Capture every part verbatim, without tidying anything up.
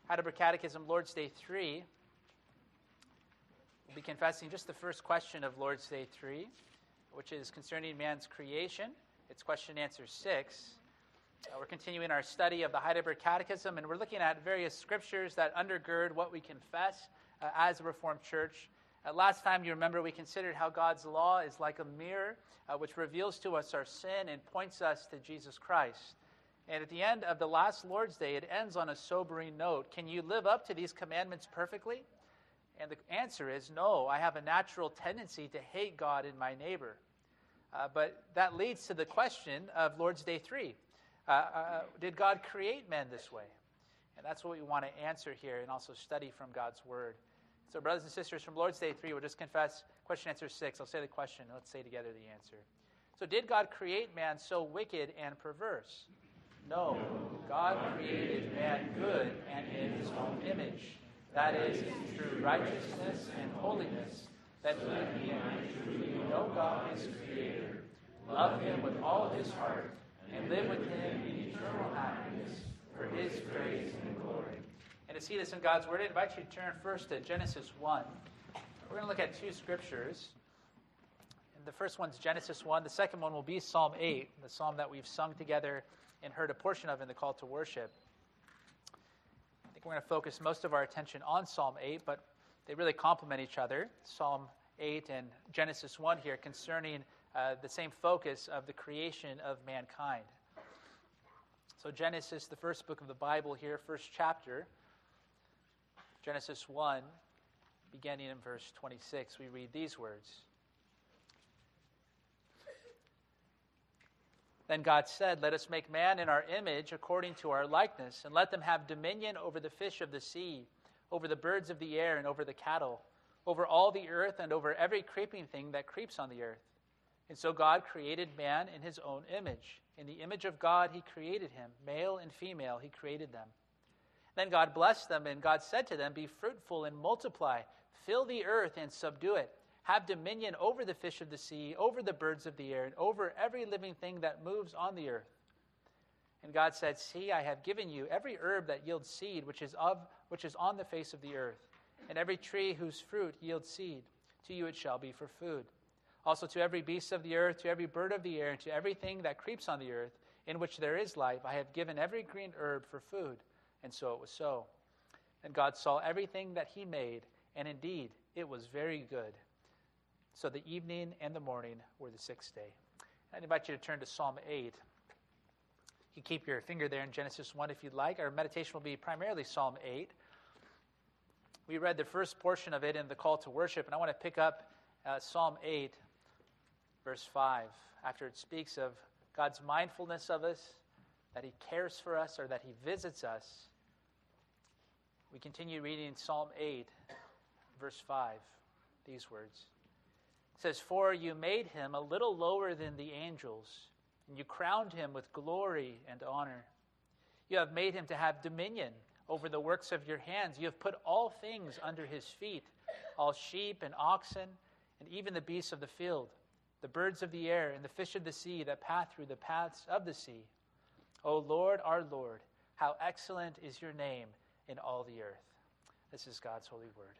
Heidelberg Catechism, Lord's Day three. We'll be confessing just the first question of Lord's Day three, which is concerning man's creation. It's question and answer six. Uh, we're continuing our study of the Heidelberg Catechism, and we're looking at various scriptures that undergird what we confess uh, as a Reformed Church. Uh, last time, you remember, we considered how God's law is like a mirror, uh, which reveals to us our sin and points us to Jesus Christ. And at the end of the last Lord's Day, it ends on a sobering note. Can you live up to these commandments perfectly? And the answer is no. I have a natural tendency to hate God and my neighbor. Uh, but that leads to the question of Lord's Day three. Uh, uh, did God create men this way? And that's what we want to answer here and also study from God's Word. So brothers and sisters, from Lord's Day three, we'll just confess question answer six. I'll say the question, and let's say together the answer. So did God create man so wicked and perverse? No. God created man good and in his own image. That is, in true righteousness and holiness, that he might truly know God his Creator, love him with all his heart, and live with him in eternal happiness for his praise and glory. And to see this in God's Word, I invite you to turn first to Genesis one. We're going to look at two scriptures. And the first one's Genesis one. The second one will be Psalm eight, the psalm that we've sung together and heard a portion of in the call to worship. I think we're going to focus most of our attention on Psalm eight, but they really complement each other. Psalm eight and Genesis one here concerning uh, the same focus of the creation of mankind. So Genesis, the first book of the Bible here, first chapter, Genesis one, beginning in verse twenty-six, we read these words. Then God said, "Let us make man in our image according to our likeness, and let them have dominion over the fish of the sea, over the birds of the air, and over the cattle, over all the earth, and over every creeping thing that creeps on the earth." And so God created man in his own image. In the image of God he created him. Male and female he created them. Then God blessed them, and God said to them, "Be fruitful and multiply, fill the earth and subdue it. Have dominion over the fish of the sea, over the birds of the air, and over every living thing that moves on the earth." And God said, "See, I have given you every herb that yields seed, which is of which is on the face of the earth, and every tree whose fruit yields seed. To you it shall be for food. Also to every beast of the earth, to every bird of the air, and to everything that creeps on the earth, in which there is life, I have given every green herb for food." And so it was so. And God saw everything that he made, and indeed it was very good. So the evening and the morning were the sixth day. I'd invite you to turn to Psalm eight. You can keep your finger there in Genesis one if you'd like. Our meditation will be primarily Psalm eight. We read the first portion of it in the call to worship, and I want to pick up uh, Psalm eight, verse five, after it speaks of God's mindfulness of us, that he cares for us, or that he visits us. We continue reading Psalm eight, verse five, these words. It says, "For you made him a little lower than the angels, and you crowned him with glory and honor. You have made him to have dominion over the works of your hands. You have put all things under his feet, all sheep and oxen, and even the beasts of the field, the birds of the air, and the fish of the sea that pass through the paths of the sea. O Lord, our Lord, how excellent is your name in all the earth." This is God's holy word.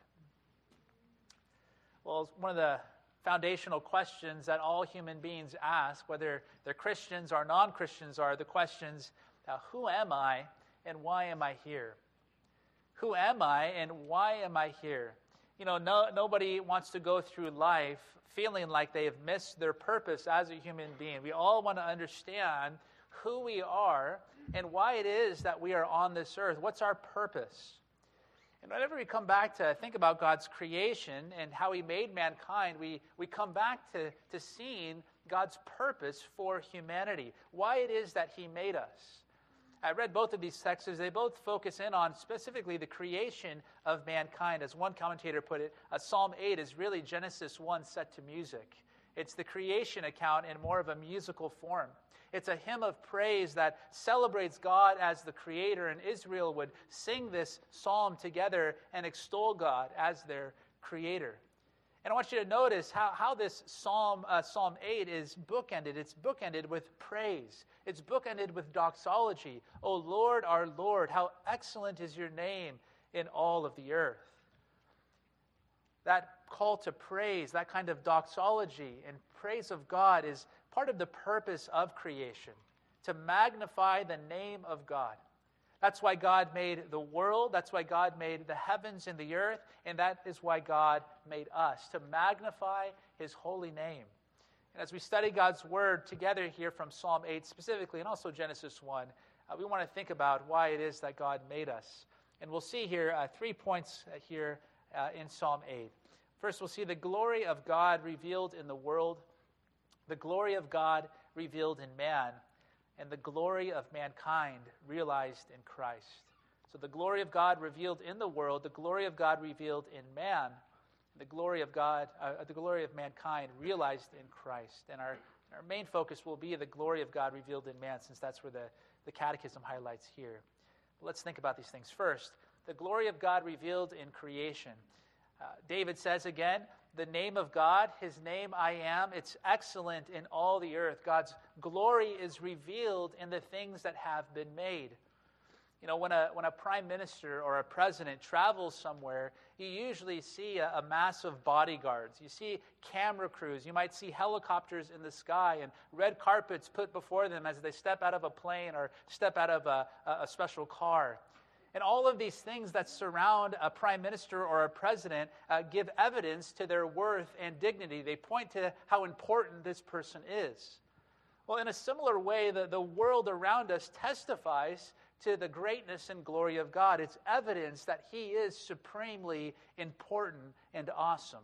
Well, one of the foundational questions that all human beings ask, whether they're Christians or non-Christians, are the questions, uh, who am I and why am I here? Who am I and why am I here? You know, no, nobody wants to go through life feeling like they have missed their purpose as a human being. We all want to understand who we are and why it is that we are on this earth. What's our purpose? And whenever we come back to think about God's creation and how he made mankind, we, we come back to, to seeing God's purpose for humanity, why it is that he made us. I read both of these texts. They both focus in on specifically the creation of mankind. As one commentator put it, uh, Psalm eight is really Genesis one set to music. It's the creation account in more of a musical form. It's a hymn of praise that celebrates God as the creator, and Israel would sing this psalm together and extol God as their creator. And I want you to notice how, how this Psalm, uh, Psalm eight is bookended. It's bookended with praise. It's bookended with doxology. O Lord, our Lord, how excellent is your name in all of the earth. That call to praise, that kind of doxology and praise of God is part of the purpose of creation, to magnify the name of God. That's why God made the world. That's why God made the heavens and the earth. And that is why God made us, to magnify his holy name. And as we study God's word together here from Psalm eight specifically, and also Genesis one, uh, we want to think about why it is that God made us. And we'll see here uh, three points uh, here uh, in Psalm eight. First, we'll see the glory of God revealed in the world, the glory of God revealed in man, and the glory of mankind realized in Christ. So the glory of God revealed in the world, the glory of God revealed in man, the glory of God, uh, the glory of mankind realized in Christ. And our, our main focus will be the glory of God revealed in man, since that's where the, the Catechism highlights here. But let's think about these things. First, the glory of God revealed in creation. Uh, David says again, the name of God, his name I am, it's excellent in all the earth. God's glory is revealed in the things that have been made. You know, when a when a prime minister or a president travels somewhere, you usually see a, a mass of bodyguards. You see camera crews. You might see helicopters in the sky and red carpets put before them as they step out of a plane or step out of a, a special car. And all of these things that surround a prime minister or a president uh, give evidence to their worth and dignity. They point to how important this person is. Well, in a similar way, the, the world around us testifies to the greatness and glory of God. It's evidence that he is supremely important and awesome.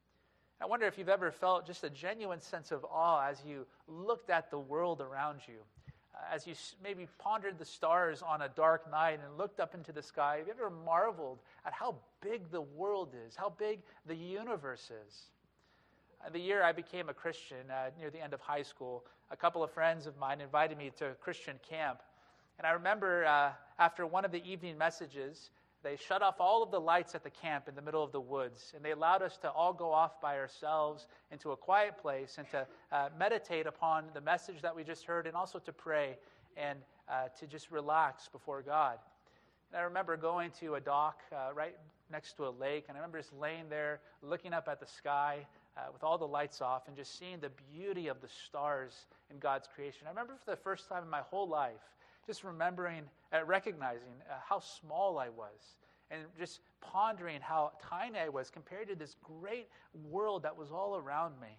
I wonder if you've ever felt just a genuine sense of awe as you looked at the world around you. As you maybe pondered the stars on a dark night and looked up into the sky, have you ever marveled at how big the world is, how big the universe is? Uh, the year I became a Christian, uh, near the end of high school, a couple of friends of mine invited me to a Christian camp. And I remember uh, after one of the evening messages, they shut off all of the lights at the camp in the middle of the woods, and they allowed us to all go off by ourselves into a quiet place and to uh, meditate upon the message that we just heard, and also to pray and uh, to just relax before God. And I remember going to a dock uh, right next to a lake, and I remember just laying there looking up at the sky uh, with all the lights off and just seeing the beauty of the stars in God's creation. I remember for the first time in my whole life just remembering, uh, recognizing uh, how small I was, and just pondering how tiny I was compared to this great world that was all around me.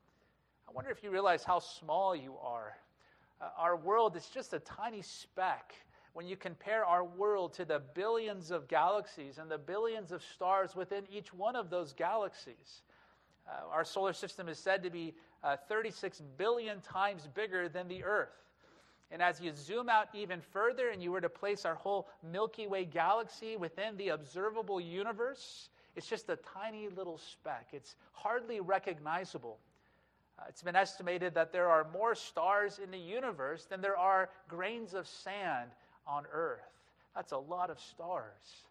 I wonder if you realize how small you are. Uh, our world is just a tiny speck when you compare our world to the billions of galaxies and the billions of stars within each one of those galaxies. Uh, our solar system is said to be uh, thirty-six billion times bigger than the Earth. And as you zoom out even further and you were to place our whole Milky Way galaxy within the observable universe, it's just a tiny little speck. It's hardly recognizable. Uh, it's been estimated that there are more stars in the universe than there are grains of sand on Earth. That's a lot of stars.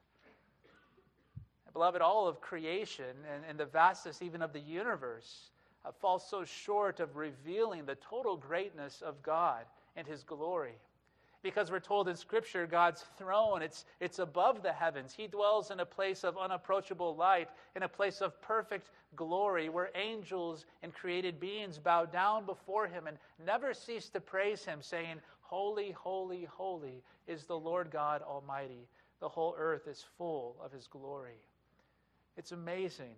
And beloved, all of creation and, and the vastness even of the universe uh, falls so short of revealing the total greatness of God and his glory. Because we're told in Scripture, God's throne, it's, it's above the heavens. He dwells in a place of unapproachable light, in a place of perfect glory, where angels and created beings bow down before him and never cease to praise him, saying, "Holy, holy, holy is the Lord God Almighty. The whole earth is full of his glory." It's amazing.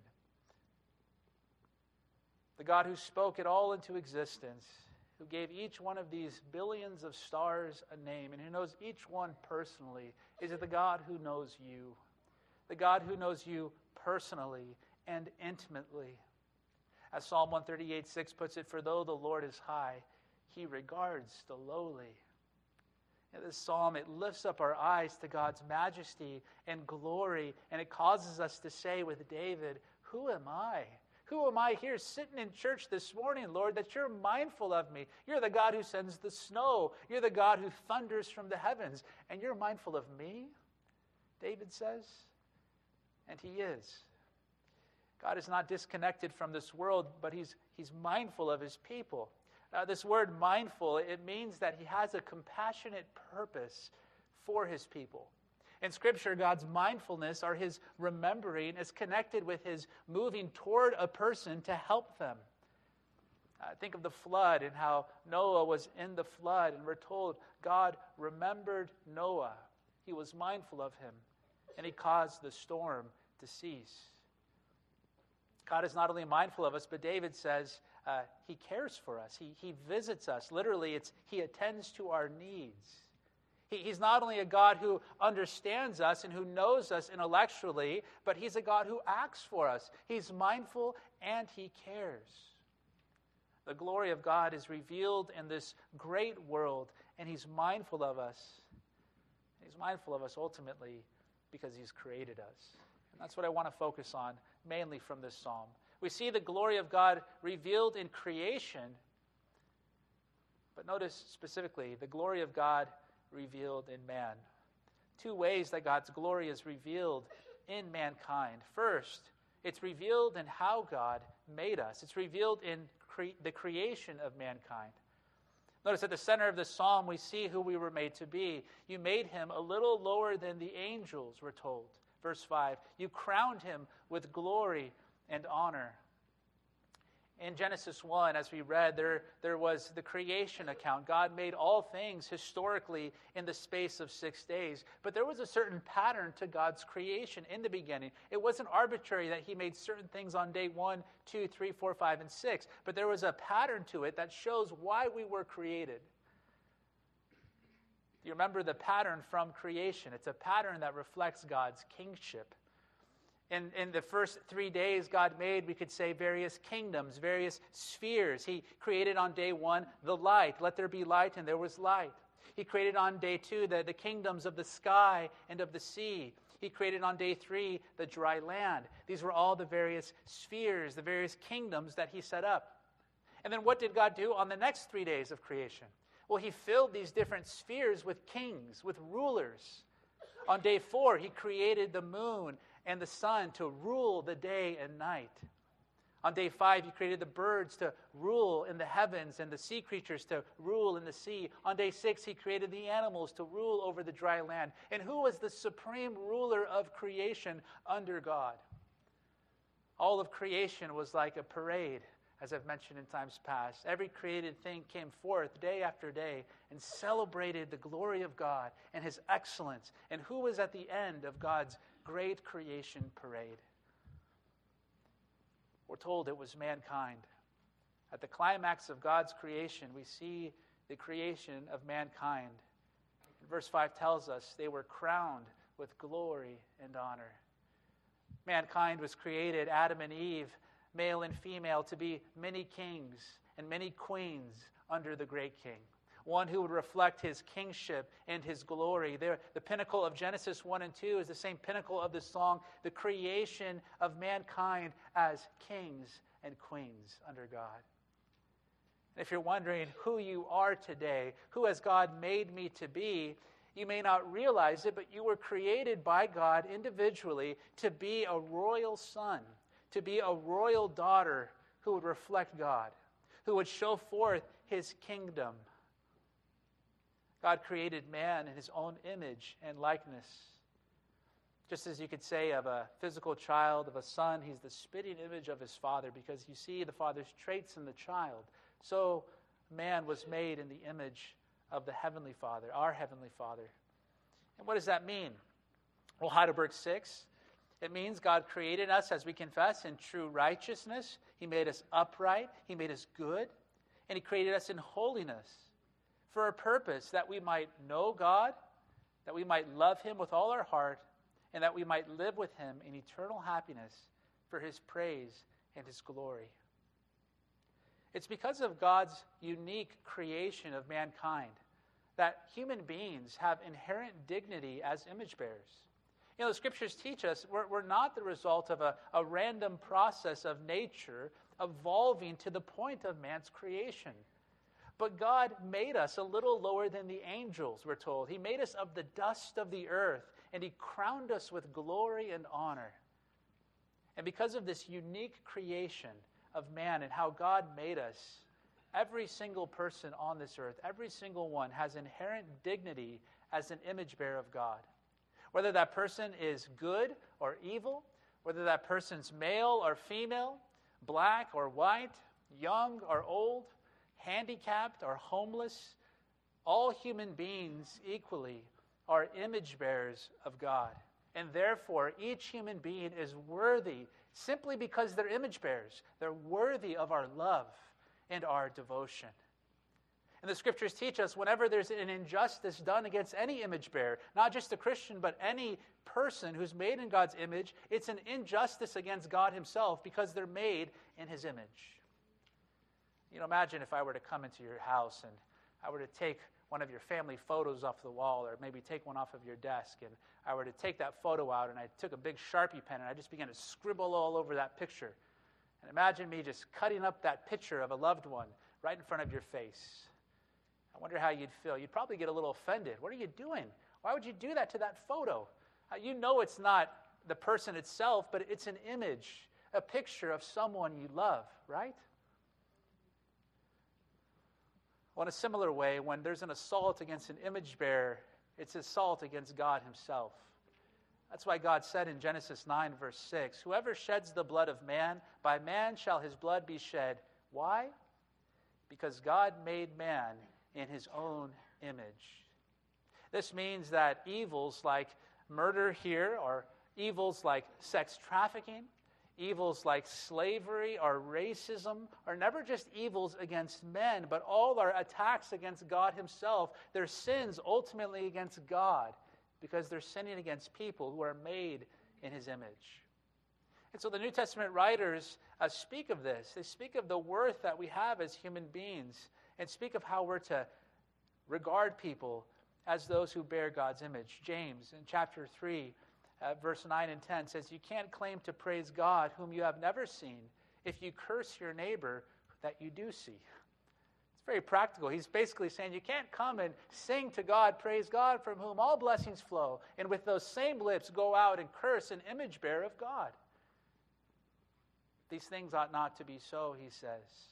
The God who spoke it all into existence, who gave each one of these billions of stars a name, and who knows each one personally, is the God who knows you. The God who knows you personally and intimately. As Psalm one thirty-eight six puts it, "For though the Lord is high, he regards the lowly." In this psalm, it lifts up our eyes to God's majesty and glory, and it causes us to say with David, "Who am I? Who am I here sitting in church this morning, Lord, that you're mindful of me? You're the God who sends the snow. You're the God who thunders from the heavens. And you're mindful of me?" David says. And he is. God is not disconnected from this world, but he's, he's mindful of his people. Uh, this word mindful, it means that he has a compassionate purpose for his people. In Scripture, God's mindfulness, or his remembering, is connected with his moving toward a person to help them. Uh, think of the flood and how Noah was in the flood, and we're told God remembered Noah. He was mindful of him, and he caused the storm to cease. God is not only mindful of us, but David says uh, he cares for us. He, he visits us. Literally, it's he attends to our needs. He, he's not only a God who understands us and who knows us intellectually, but he's a God who acts for us. He's mindful and he cares. The glory of God is revealed in this great world, and he's mindful of us. He's mindful of us ultimately because he's created us. And that's what I want to focus on, mainly from this psalm. We see the glory of God revealed in creation, but notice specifically the glory of God revealed in man. Two ways that God's glory is revealed in mankind. First, it's revealed in how God made us. It's revealed in cre- the creation of mankind. Notice at the center of this psalm, we see who we were made to be. You made him a little lower than the angels, we're told. Verse five, you crowned him with glory and honor. In Genesis one, as we read, there, there was the creation account. God made all things historically in the space of six days. But there was a certain pattern to God's creation in the beginning. It wasn't arbitrary that he made certain things on day one, two, three, four, five, and six. But there was a pattern to it that shows why we were created. You remember the pattern from creation. It's a pattern that reflects God's kingship. In, in the first three days God made, we could say, various kingdoms, various spheres. He created on day one the light. Let there be light, and there was light. He created on day two the, the kingdoms of the sky and of the sea. He created on day three the dry land. These were all the various spheres, the various kingdoms that he set up. And then what did God do on the next three days of creation? Well, he filled these different spheres with kings, with rulers. On day four, he created the moon and the sun to rule the day and night. On day five, he created the birds to rule in the heavens and the sea creatures to rule in the sea. On day six, he created the animals to rule over the dry land. And who was the supreme ruler of creation under God? All of creation was like a parade, as I've mentioned in times past. Every created thing came forth day after day and celebrated the glory of God and his excellence. And who was at the end of God's great creation parade? We're told it was mankind. At the climax of God's creation, we see the creation of mankind. Verse five tells us they were crowned with glory and honor. Mankind was created, Adam and Eve, male and female, to be many kings and many queens under the great king. One who would reflect his kingship and his glory. There, the pinnacle of Genesis one and two is the same pinnacle of the song, the creation of mankind as kings and queens under God. And if you're wondering who you are today, who has God made me to be, you may not realize it, but you were created by God individually to be a royal son, to be a royal daughter who would reflect God, who would show forth his kingdom. God created man in his own image and likeness. Just as you could say of a physical child, of a son, he's the spitting image of his father, because you see the father's traits in the child. So man was made in the image of the Heavenly Father, our Heavenly Father. And what does that mean? Well, Heidelberg six, it means God created us, as we confess, in true righteousness. He made us upright. He made us good. And he created us in holiness, for a purpose that we might know God, that we might love him with all our heart, and that we might live with him in eternal happiness for his praise and his glory. It's because of God's unique creation of mankind that human beings have inherent dignity as image bearers. You know, the scriptures teach us we're, we're not the result of a, a random process of nature evolving to the point of man's creation. But God made us a little lower than the angels, we're told. He made us of the dust of the earth, and he crowned us with glory and honor. And because of this unique creation of man and how God made us, every single person on this earth, every single one has inherent dignity as an image bearer of God. Whether that person is good or evil, whether that person's male or female, black or white, young or old, handicapped or homeless, all human beings equally are image bearers of God. And therefore, each human being is worthy simply because they're image bearers. They're worthy of our love and our devotion. And the scriptures teach us whenever there's an injustice done against any image bearer, not just a Christian, but any person who's made in God's image, it's an injustice against God himself because they're made in his image. You know, imagine if I were to come into your house and I were to take one of your family photos off the wall, or maybe take one off of your desk, and I were to take that photo out and I took a big Sharpie pen and I just began to scribble all over that picture. And imagine me just cutting up that picture of a loved one right in front of your face. I wonder how you'd feel. You'd probably get a little offended. What are you doing? Why would you do that to that photo? Uh, you know it's not the person itself, but it's an image, a picture of someone you love, right? Well, in a similar way, when there's an assault against an image bearer, it's assault against God himself. That's why God said in Genesis nine, verse six, "Whoever sheds the blood of man, by man shall his blood be shed." Why? Because God made man in his own image. This means that evils like murder here, or evils like sex trafficking, evils like slavery or racism are never just evils against men, but all are attacks against God himself. They're sins ultimately against God because they're sinning against people who are made in his image. And so the New Testament writers uh, speak of this. They speak of the worth that we have as human beings and speak of how we're to regard people as those who bear God's image. James in chapter three, Uh, verse nine and ten says, "You can't claim to praise God whom you have never seen if you curse your neighbor that you do see." It's very practical. He's basically saying you can't come and sing to God, praise God from whom all blessings flow, and with those same lips go out and curse an image bearer of God. These things ought not to be so, he says.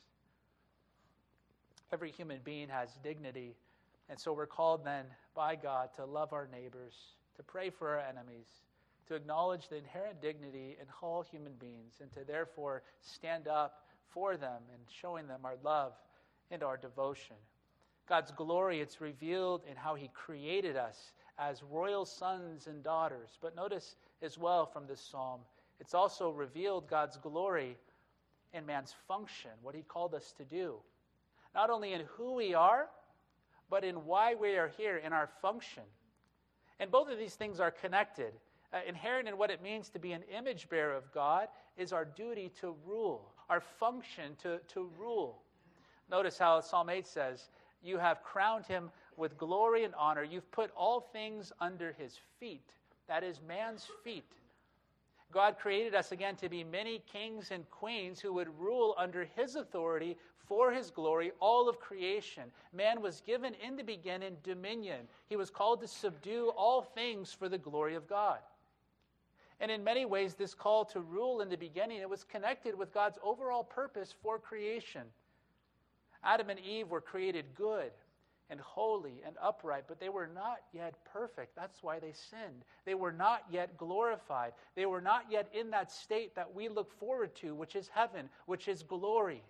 Every human being has dignity, and so we're called then by God to love our neighbors, to pray for our enemies, to acknowledge the inherent dignity in all human beings, and to therefore stand up for them and showing them our love and our devotion. God's glory, it's revealed in how he created us as royal sons and daughters. But notice as well from this psalm, it's also revealed God's glory in man's function, what he called us to do. Not only in who we are, but in why we are here, in our function. And both of these things are connected. Uh, inherent in what it means to be an image bearer of God is our duty to rule, our function to, to rule. Notice how Psalm eight says, "You have crowned him with glory and honor. You've put all things under his feet." That is man's feet. God created us again to be many kings and queens who would rule under his authority for his glory, all of creation. Man was given in the beginning dominion. He was called to subdue all things for the glory of God. And in many ways, this call to rule in the beginning, it was connected with God's overall purpose for creation. Adam and Eve were created good and holy and upright, but they were not yet perfect. That's why they sinned. They were not yet glorified. They were not yet in that state that we look forward to, which is heaven, which is glory.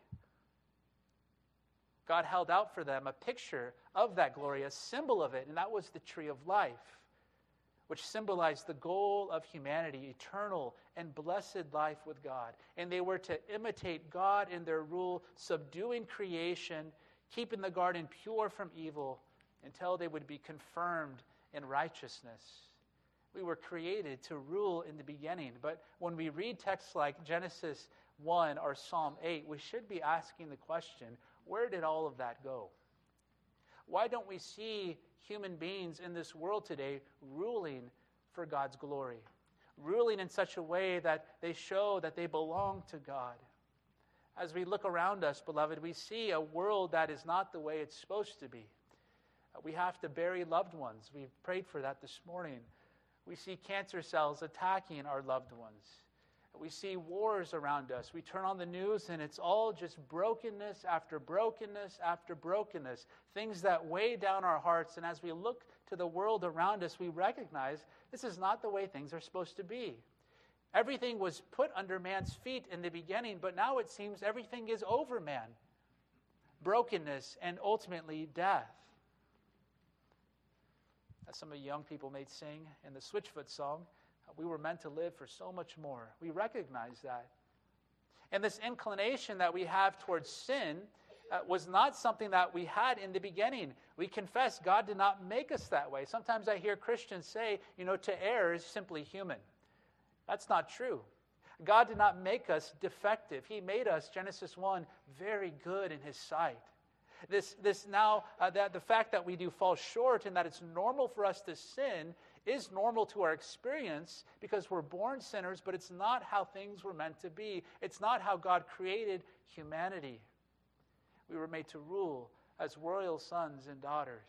God held out for them a picture of that glory, a symbol of it, and that was the tree of life, which symbolized the goal of humanity, eternal and blessed life with God. And they were to imitate God in their rule, subduing creation, keeping the garden pure from evil until they would be confirmed in righteousness. We were created to rule in the beginning, but when we read texts like Genesis one or Psalm eight, we should be asking the question, where did all of that go? Why don't we see human beings in this world today ruling for God's glory, ruling in such a way that they show that they belong to God? As we look around us, beloved, we see a world that is not the way it's supposed to be. We have to bury loved ones. We've prayed for that this morning. We see cancer cells attacking our loved ones. We see wars around us. We turn on the news and it's all just brokenness after brokenness after brokenness, things that weigh down our hearts. And as we look to the world around us, we recognize this is not the way things are supposed to be. Everything was put under man's feet in the beginning, but now it seems everything is over man. Brokenness and ultimately death. As some of the young people may sing in the Switchfoot song, we were meant to live for so much more. We recognize that. And this inclination that we have towards sin uh, was not something that we had in the beginning. We confess God did not make us that way. Sometimes I hear Christians say, you know, to err is simply human. That's not true. God did not make us defective. He made us, Genesis one, very good in His sight. This, this now, uh, that the fact that we do fall short and that it's normal for us to sin is normal to our experience because we're born sinners, but it's not how things were meant to be. It's not how God created humanity. We were made to rule as royal sons and daughters.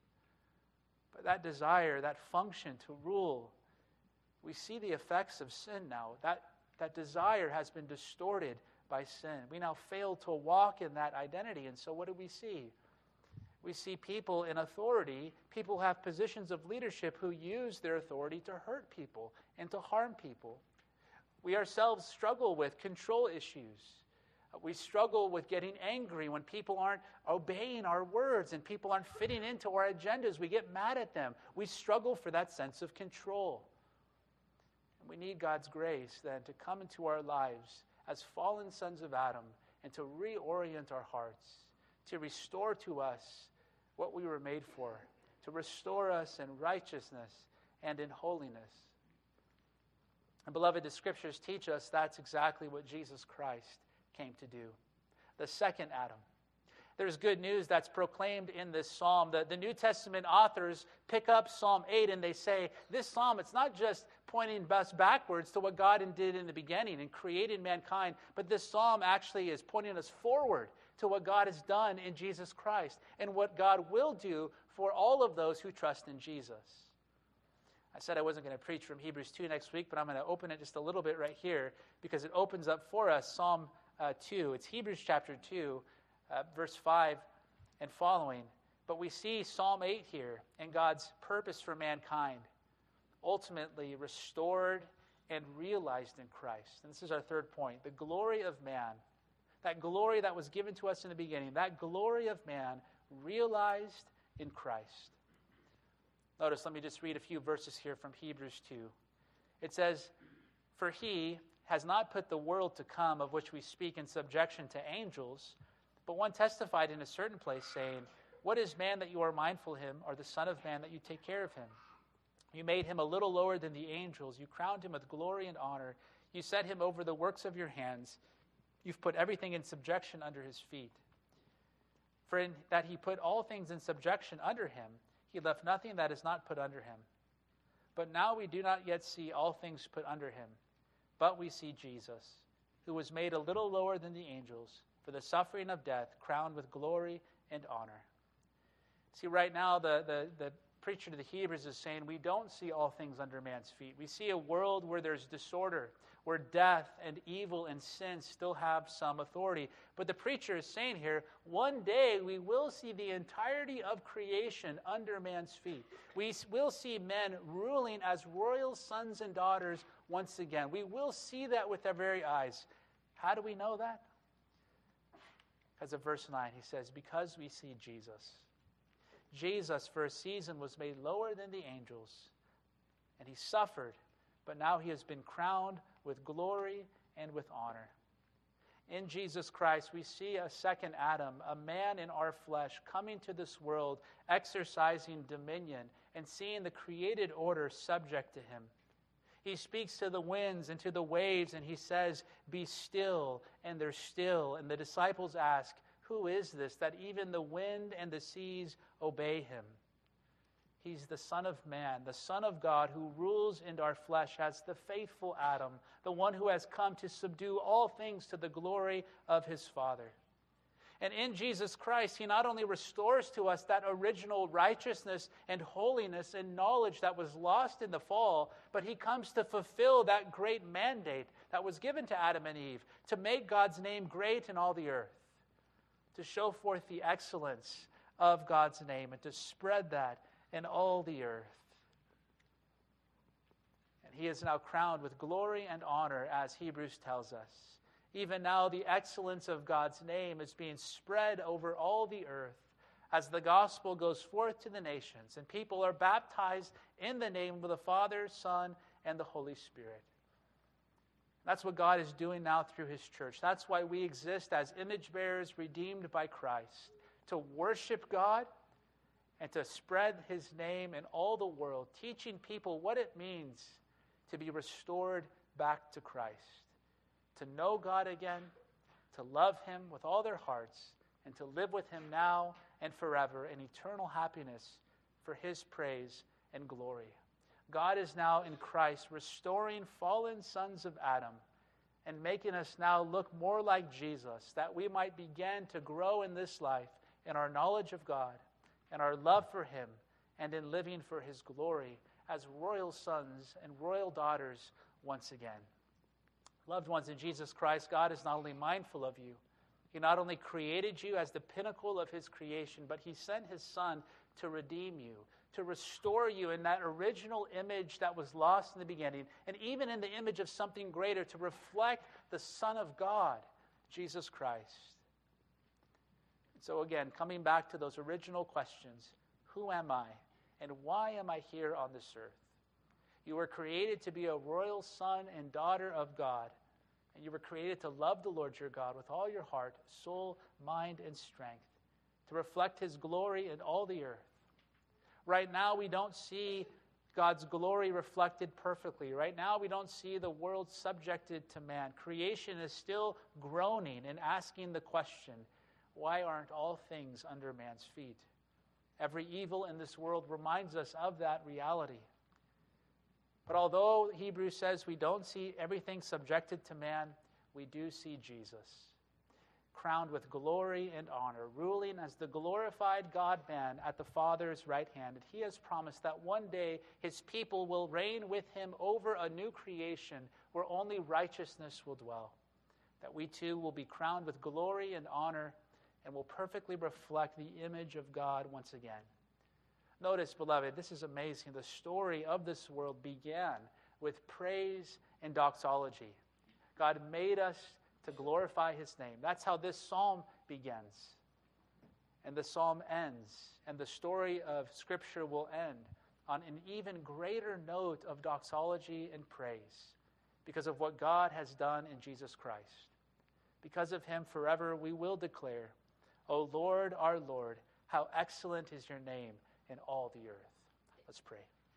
But that desire, that function to rule, we see the effects of sin now. That, that desire has been distorted by sin. We now fail to walk in that identity. And so what do we see? We see people in authority, people who have positions of leadership who use their authority to hurt people and to harm people. We ourselves struggle with control issues. We struggle with getting angry when people aren't obeying our words and people aren't fitting into our agendas. We get mad at them. We struggle for that sense of control. And we need God's grace then to come into our lives as fallen sons of Adam and to reorient our hearts, to restore to us what we were made for, to restore us in righteousness and in holiness. And beloved, the Scriptures teach us that's exactly what Jesus Christ came to do. The second Adam. There's good news that's proclaimed in this psalm. The, the New Testament authors pick up Psalm eight and they say, this psalm, it's not just pointing us backwards to what God did in the beginning and created mankind, but this psalm actually is pointing us forward to what God has done in Jesus Christ and what God will do for all of those who trust in Jesus. I said I wasn't going to preach from Hebrews two next week, but I'm going to open it just a little bit right here because it opens up for us Psalm uh, two. It's Hebrews chapter two. Uh, verse five and following. But we see Psalm eight here and God's purpose for mankind ultimately restored and realized in Christ. And this is our third point. The glory of man, that glory that was given to us in the beginning, that glory of man realized in Christ. Notice, let me just read a few verses here from Hebrews two. It says, for he has not put the world to come of which we speak in subjection to angels, but one testified in a certain place, saying, what is man that you are mindful of him, or the son of man that you take care of him? You made him a little lower than the angels. You crowned him with glory and honor. You set him over the works of your hands. You've put everything in subjection under his feet. For in that he put all things in subjection under him, he left nothing that is not put under him. But now we do not yet see all things put under him, but we see Jesus, who was made a little lower than the angels, for the suffering of death, crowned with glory and honor. See, right now, the, the, the preacher to the Hebrews is saying we don't see all things under man's feet. We see a world where there's disorder, where death and evil and sin still have some authority. But the preacher is saying here, one day we will see the entirety of creation under man's feet. We will see men ruling as royal sons and daughters once again. We will see that with our very eyes. How do we know that? Because of verse nine, he says, because we see Jesus. Jesus, for a season, was made lower than the angels, and he suffered, but now he has been crowned with glory and with honor. In Jesus Christ, we see a second Adam, a man in our flesh, coming to this world, exercising dominion, and seeing the created order subject to him. He speaks to the winds and to the waves, and he says, be still, and they're still. And the disciples ask, who is this, that even the wind and the seas obey him? He's the Son of Man, the Son of God, who rules in our flesh as the faithful Adam, the one who has come to subdue all things to the glory of his Father. And in Jesus Christ, he not only restores to us that original righteousness and holiness and knowledge that was lost in the fall, but he comes to fulfill that great mandate that was given to Adam and Eve, to make God's name great in all the earth, to show forth the excellence of God's name and to spread that in all the earth. And he is now crowned with glory and honor, as Hebrews tells us. Even now, the excellence of God's name is being spread over all the earth as the gospel goes forth to the nations and people are baptized in the name of the Father, Son, and the Holy Spirit. That's what God is doing now through his church. That's why we exist as image bearers redeemed by Christ, to worship God and to spread his name in all the world, teaching people what it means to be restored back to Christ. To know God again, to love him with all their hearts, and to live with him now and forever in eternal happiness for his praise and glory. God is now in Christ restoring fallen sons of Adam and making us now look more like Jesus, that we might begin to grow in this life in our knowledge of God and our love for him and in living for his glory as royal sons and royal daughters once again. Loved ones in Jesus Christ, God is not only mindful of you, he not only created you as the pinnacle of his creation, but he sent his Son to redeem you, to restore you in that original image that was lost in the beginning, and even in the image of something greater, to reflect the Son of God, Jesus Christ. So again, coming back to those original questions, who am I, and why am I here on this earth? You were created to be a royal son and daughter of God. And you were created to love the Lord your God with all your heart, soul, mind, and strength, to reflect his glory in all the earth. Right now, we don't see God's glory reflected perfectly. Right now, we don't see the world subjected to man. Creation is still groaning and asking the question, why aren't all things under man's feet? Every evil in this world reminds us of that reality. But although Hebrews says we don't see everything subjected to man, we do see Jesus, crowned with glory and honor, ruling as the glorified God-man at the Father's right hand. And he has promised that one day his people will reign with him over a new creation where only righteousness will dwell, that we too will be crowned with glory and honor and will perfectly reflect the image of God once again. Notice, beloved, this is amazing. The story of this world began with praise and doxology. God made us to glorify his name. That's how this psalm begins. And the psalm ends. And the story of Scripture will end on an even greater note of doxology and praise because of what God has done in Jesus Christ. Because of him forever we will declare, O Lord, our Lord, how excellent is your name in all the earth. Let's pray.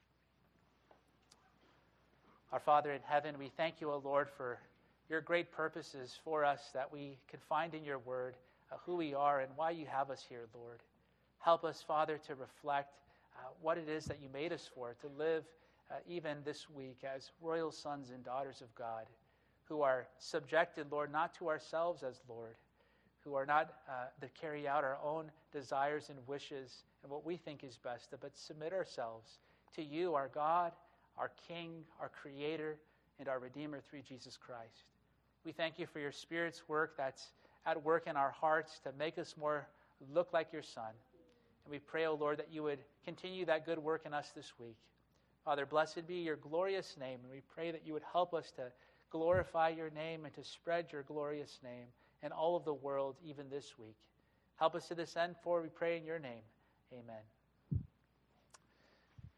Our Father in heaven, we thank you, O Lord, for your great purposes for us that we can find in your word uh, who we are and why you have us here, Lord. Help us, Father, to reflect uh, what it is that you made us for, to live uh, even this week as royal sons and daughters of God who are subjected, Lord, not to ourselves as Lord, who are not uh, to carry out our own desires and wishes and what we think is best, but submit ourselves to you, our God, our King, our Creator, and our Redeemer through Jesus Christ. We thank you for your Spirit's work that's at work in our hearts to make us more look like your Son. And we pray, O Lord, that you would continue that good work in us this week. Father, blessed be your glorious name, and we pray that you would help us to glorify your name and to spread your glorious name in all of the world, even this week. Help us to this end, for we pray in your name. Amen.